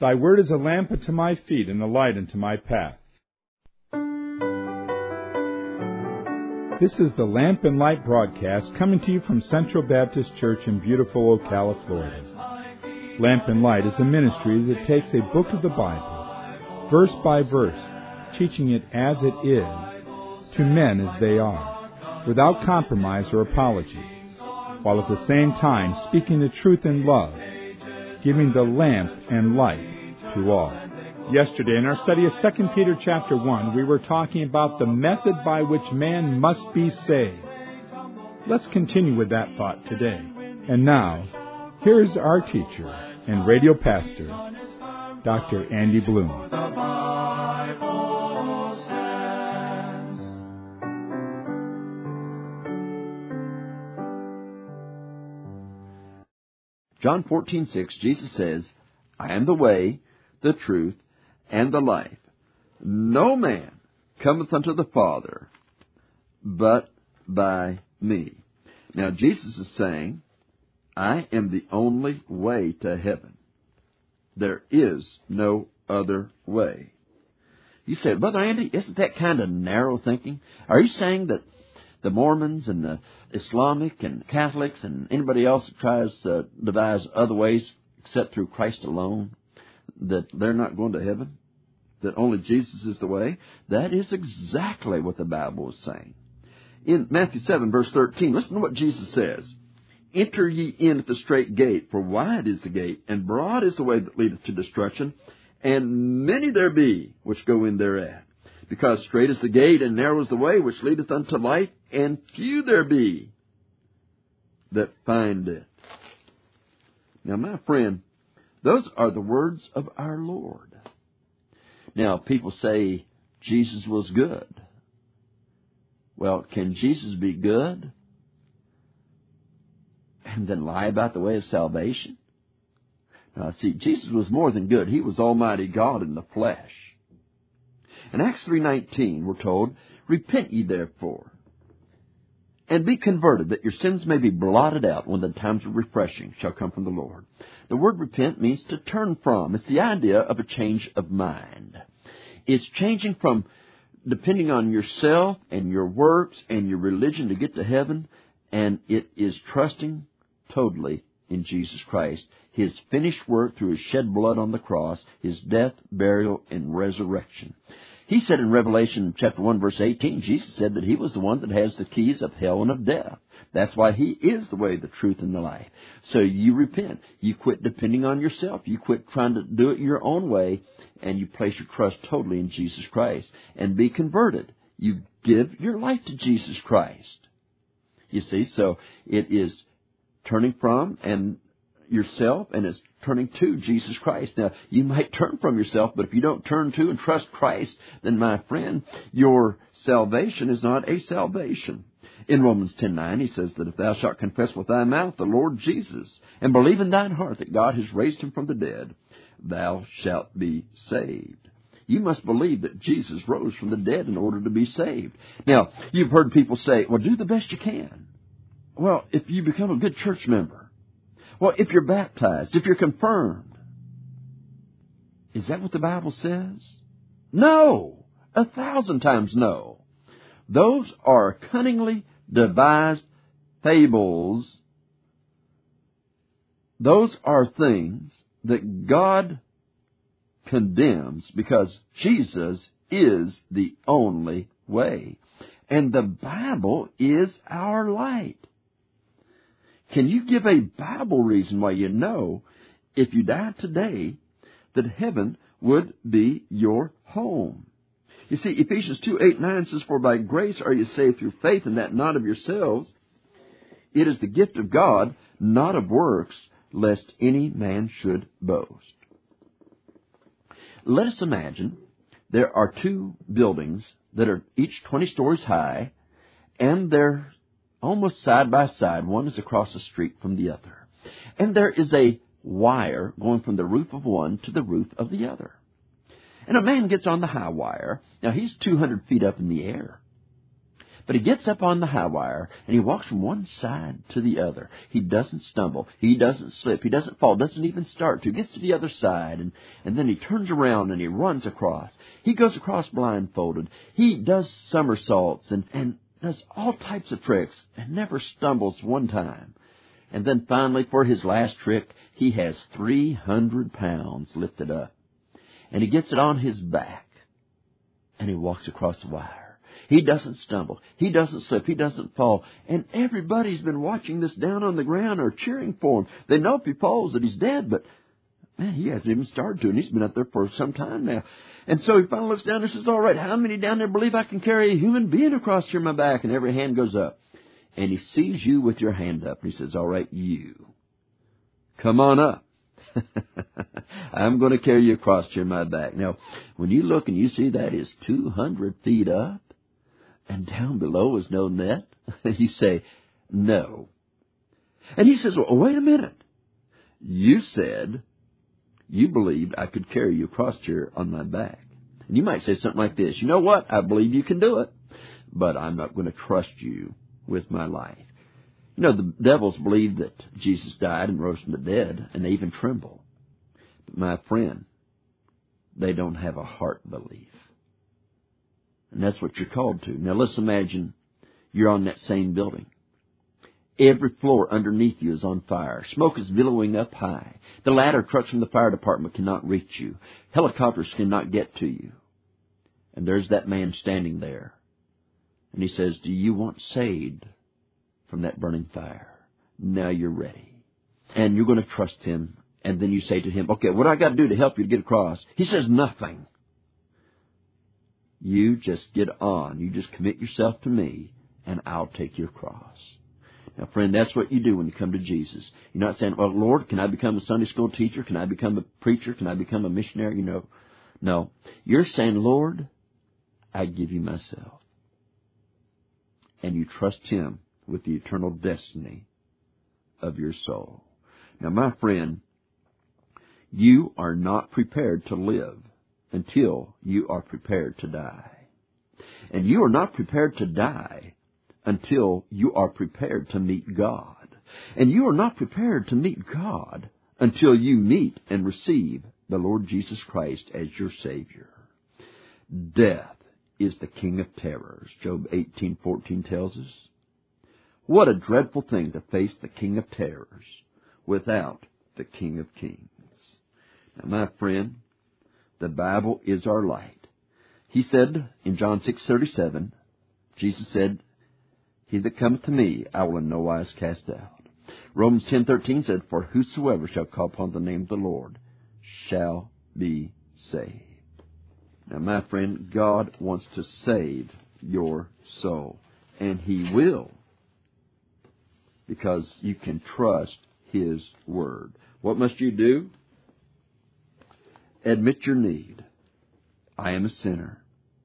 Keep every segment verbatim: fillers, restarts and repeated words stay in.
Thy word is a lamp unto my feet and a light unto my path. This is the Lamp and Light broadcast coming to you from Central Baptist Church in beautiful Ocala, Florida. Lamp and Light is a ministry that takes a book of the Bible, verse by verse, teaching it as it is, to men as they are, without compromise or apology, while at the same time speaking the truth in love, giving the lamp and light to all. Yesterday, in our study of Second Peter chapter one, we were talking about the method by which man must be saved. Let's continue with that thought today. And now, here's our teacher and radio pastor, Doctor Andy Bloom. John fourteen six, Jesus says, I am the way, the truth, and the life. No man cometh unto the Father but by me. Now, Jesus is saying, I am the only way to heaven. There is no other way. You say, Brother Andy, isn't that kind of narrow thinking? Are you saying that the Mormons and the Islamic and Catholics and anybody else that tries to devise other ways except through Christ alone, that they're not going to heaven? That only Jesus is the way? That is exactly what the Bible is saying. In Matthew seven, verse thirteen, listen to what Jesus says. Enter ye in at the strait gate, for wide is the gate, and broad is the way that leadeth to destruction, and many there be which go in thereat. Because strait is the gate, and narrow is the way which leadeth unto life, and few there be that find it. Now, my friend, those are the words of our Lord. Now, people say Jesus was good. Well, can Jesus be good and then lie about the way of salvation? Now, see, Jesus was more than good. He was Almighty God in the flesh. In Acts three nineteen, we're told, Repent ye therefore, and be converted, that your sins may be blotted out when the times of refreshing shall come from the Lord. The word repent means to turn from. It's the idea of a change of mind. It's changing from depending on yourself and your works and your religion to get to heaven, and it is trusting totally in Jesus Christ, His finished work through His shed blood on the cross, His death, burial, and resurrection. He said in Revelation chapter one, verse eighteen, Jesus said that He was the one that has the keys of hell and of death. That's why He is the way, the truth, and the life. So you repent. You quit depending on yourself. You quit trying to do it your own way, and you place your trust totally in Jesus Christ and be converted. You give your life to Jesus Christ. You see, so it is turning from and yourself, and it's turning to Jesus Christ. Now, you might turn from yourself, but if you don't turn to and trust Christ, then, my friend, your salvation is not a salvation. In Romans ten nine, he says that if thou shalt confess with thy mouth the Lord Jesus, and believe in thine heart that God has raised Him from the dead, thou shalt be saved. You must believe that Jesus rose from the dead in order to be saved. Now, you've heard people say, well, do the best you can. Well, if you become a good church member, well, if you're baptized, if you're confirmed, is that what the Bible says? No, a thousand times no. Those are cunningly devised fables. Those are things that God condemns because Jesus is the only way. And the Bible is our light. Can you give a Bible reason why you know if you died today that heaven would be your home? You see, Ephesians two eight nine says, For by grace are you saved through faith, and that not of yourselves. It is the gift of God, not of works, lest any man should boast. Let us imagine there are two buildings that are each twenty stories high, and they're almost side by side. One is across the street from the other. And there is a wire going from the roof of one to the roof of the other. And a man gets on the high wire. Now, he's two hundred feet up in the air. But he gets up on the high wire, and he walks from one side to the other. He doesn't stumble. He doesn't slip. He doesn't fall. Doesn't even start to. He gets to the other side, and, and then he turns around and he runs across. He goes across blindfolded. He does somersaults and, and does all types of tricks and never stumbles one time. And then finally, for his last trick, he has three hundred pounds lifted up. And he gets it on his back, and he walks across the wire. He doesn't stumble. He doesn't slip. He doesn't fall. And everybody's been watching this down on the ground or cheering for him. They know if he falls that he's dead, but man, he hasn't even started to, and he's been up there for some time now. And so he finally looks down and says, all right, how many down there believe I can carry a human being across here my back? And every hand goes up. And he sees you with your hand up, and he says, all right, you, come on up. I'm going to carry you across here my back. Now, when you look and you see that is two hundred feet up, and down below is no net, you say, no. And he says, well, wait a minute. You said you believed I could carry you across here on my back. And you might say something like this, you know what, I believe you can do it, but I'm not going to trust you with my life. You know, the devils believe that Jesus died and rose from the dead, and they even tremble. But my friend, they don't have a heart belief. And that's what you're called to. Now let's imagine you're on that same building. Every floor underneath you is on fire. Smoke is billowing up high. The ladder trucks from the fire department cannot reach you. Helicopters cannot get to you. And there's that man standing there. And he says, do you want saved from that burning fire? Now you're ready. And you're going to trust him. And then you say to him, okay, what do I got to do to help you to get across? He says nothing. You just get on. You just commit yourself to me, and I'll take you across. Now, friend, that's what you do when you come to Jesus. You're not saying, well, Lord, can I become a Sunday school teacher? Can I become a preacher? Can I become a missionary? You know, no. You're saying, Lord, I give you myself. And you trust him with the eternal destiny of your soul. Now, my friend, you are not prepared to live until you are prepared to die. And you are not prepared to die until you are prepared to meet God. And you are not prepared to meet God until you meet and receive the Lord Jesus Christ as your Savior. Death is the king of terrors, Job eighteen fourteen tells us. What a dreadful thing to face the king of terrors without the King of Kings. Now, my friend, the Bible is our light. He said in John six thirty-seven, Jesus said, he that cometh to me, I will in no wise cast out. Romans ten thirteen said, for whosoever shall call upon the name of the Lord shall be saved. Now, my friend, God wants to save your soul, and he will, because you can trust his word. What must you do? Admit your need. I am a sinner.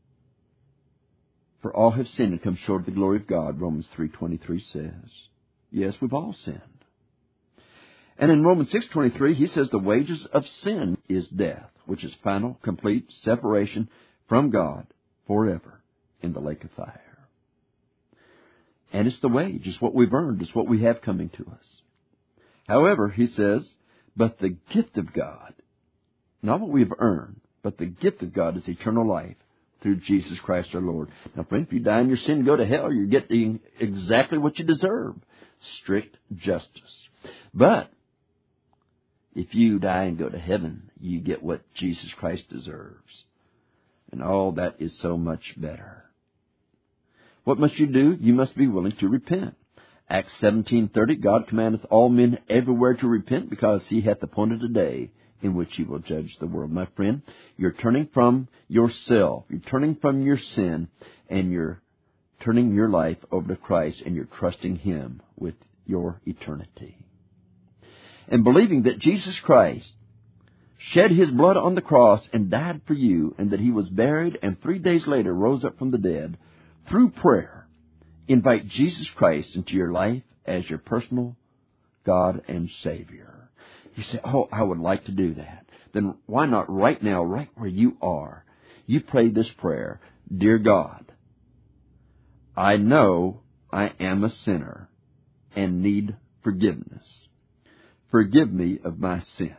For all have sinned and come short of the glory of God, Romans three twenty-three says. Yes, we've all sinned. And in Romans six twenty-three, he says the wages of sin is death, which is final, complete separation from God forever in the lake of fire. And it's the wage. It's what we've earned. It's what we have coming to us. However, he says, but the gift of God, not what we've earned, but the gift of God is eternal life through Jesus Christ our Lord. Now, friend, if you die in your sin and go to hell, you're getting exactly what you deserve. Strict justice. But if you die and go to heaven, you get what Jesus Christ deserves. And all that is so much better. What must you do? You must be willing to repent. Acts seventeen thirty, God commandeth all men everywhere to repent, because he hath appointed a day in which he will judge the world. My friend, you're turning from yourself. You're turning from your sin, and you're turning your life over to Christ, and you're trusting him with your eternity. And believing that Jesus Christ shed his blood on the cross and died for you, and that he was buried and three days later rose up from the dead, through prayer, invite Jesus Christ into your life as your personal God and Savior. You say, oh, I would like to do that. Then why not right now, right where you are, you pray this prayer. Dear God, I know I am a sinner and need forgiveness. Forgive me of my sins.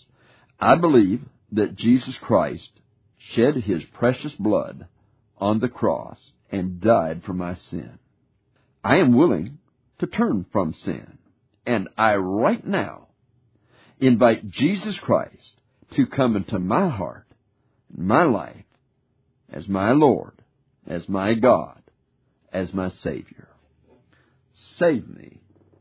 I believe that Jesus Christ shed His precious blood on the cross and died for my sin. I am willing to turn from sin, and I right now invite Jesus Christ to come into my heart, my life, as my Lord, as my God, as my Savior. Save me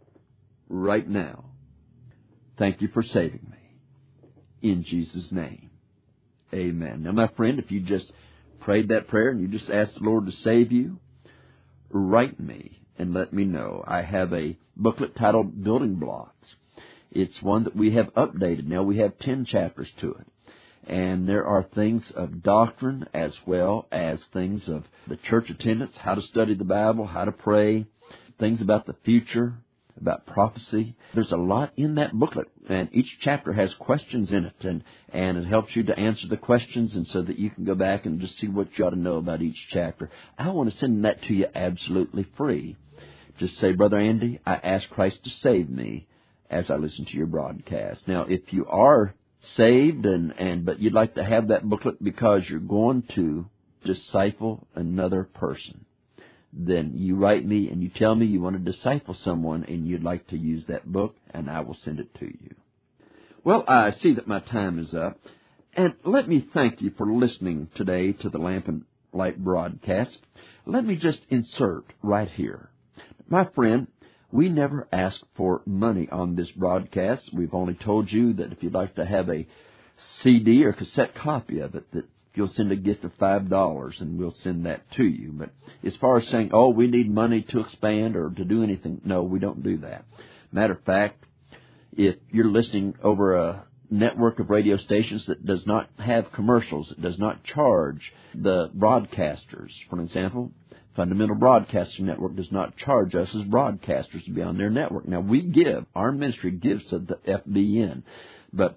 right now. Thank you for saving me. In Jesus' name, amen. Now, my friend, if you just prayed that prayer and you just asked the Lord to save you, write me and let me know. I have a booklet titled Building Blocks. It's one that we have updated. Now we have ten chapters to it. And there are things of doctrine as well as things of the church attendance, how to study the Bible, how to pray, things about the future, about prophecy. There's a lot in that booklet, and each chapter has questions in it, and, and it helps you to answer the questions, and so that you can go back and just see what you ought to know about each chapter. I want to send that to you absolutely free. Just say, Brother Andy, I ask Christ to save me as I listen to your broadcast. Now, if you are saved, and, and but you'd like to have that booklet because you're going to disciple another person, then you write me and you tell me you want to disciple someone and you'd like to use that book, and I will send it to you. Well, I see that my time is up, and let me thank you for listening today to the Lamp and Light broadcast. Let me just insert right here. My friend, we never ask for money on this broadcast. We've only told you that if you'd like to have a C D or cassette copy of it, that you'll send a gift of five dollars, and we'll send that to you. But as far as saying, oh, we need money to expand or to do anything, no, we don't do that. Matter of fact, if you're listening over a network of radio stations that does not have commercials, it does not charge the broadcasters, for example, Fundamental Broadcasting Network does not charge us as broadcasters to be on their network. Now, we give, our ministry gives to the F B N, but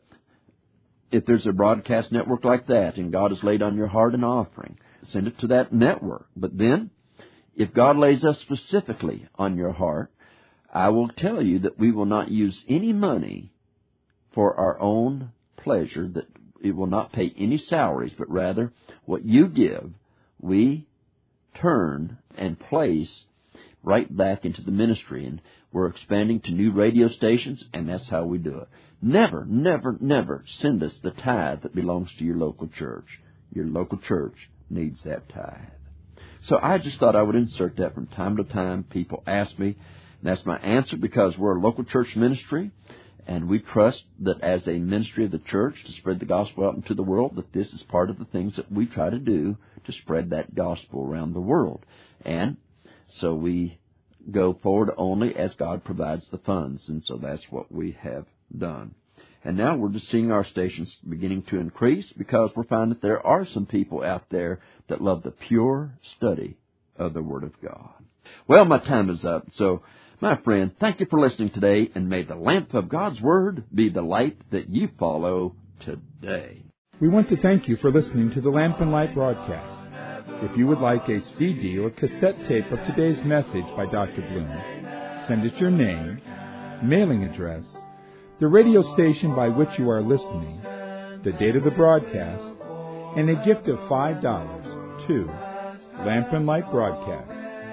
if there's a broadcast network like that and God has laid on your heart an offering, send it to that network. But then, if God lays us specifically on your heart, I will tell you that we will not use any money for our own pleasure, that it will not pay any salaries, but rather what you give, we turn and place right back into the ministry. And we're expanding to new radio stations, and that's how we do it. Never, never, never send us the tithe that belongs to your local church. Your local church needs that tithe. So I just thought I would insert that from time to time. People ask me, and that's my answer, because we're a local church ministry, and we trust that as a ministry of the church to spread the gospel out into the world, that this is part of the things that we try to do to spread that gospel around the world. And so we go forward only as God provides the funds, and so that's what we have done. And now we're just seeing our stations beginning to increase, because we're finding that there are some people out there that love the pure study of the Word of God. Well, my time is up, so my friend, thank you for listening today, and may the lamp of God's Word be the light that you follow today. We want to thank you for listening to the Lamp and Light broadcast. If you would like a C D or cassette tape of today's message by Doctor Bloom, send us your name, mailing address, the radio station by which you are listening, the date of the broadcast, and a gift of five dollars to Lamp and Light Broadcast,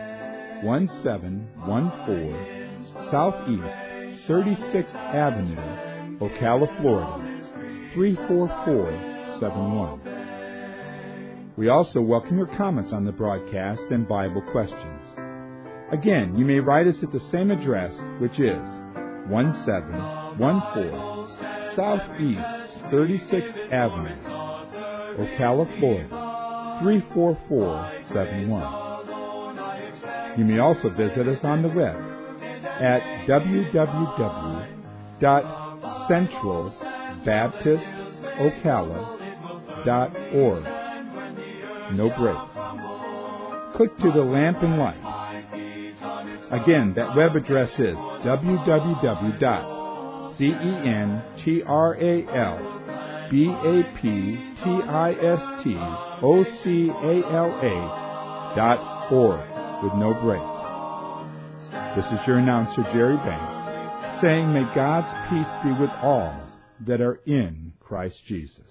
one seven one four Southeast thirty-sixth Avenue, Ocala, Florida, three four four seven one. We also welcome your comments on the broadcast and Bible questions. Again, you may write us at the same address, which is one seven one four Southeast thirty-sixth Avenue, Ocala, Florida, three four four seven one. You may also visit us on the web at w w w dot central baptist ocala dot org. No breaks. Click to the Lamp and Light. Again, that web address is w w w dot central baptist ocala dot org. with no break. This is your announcer, Jerry Banks, saying, may God's peace be with all that are in Christ Jesus.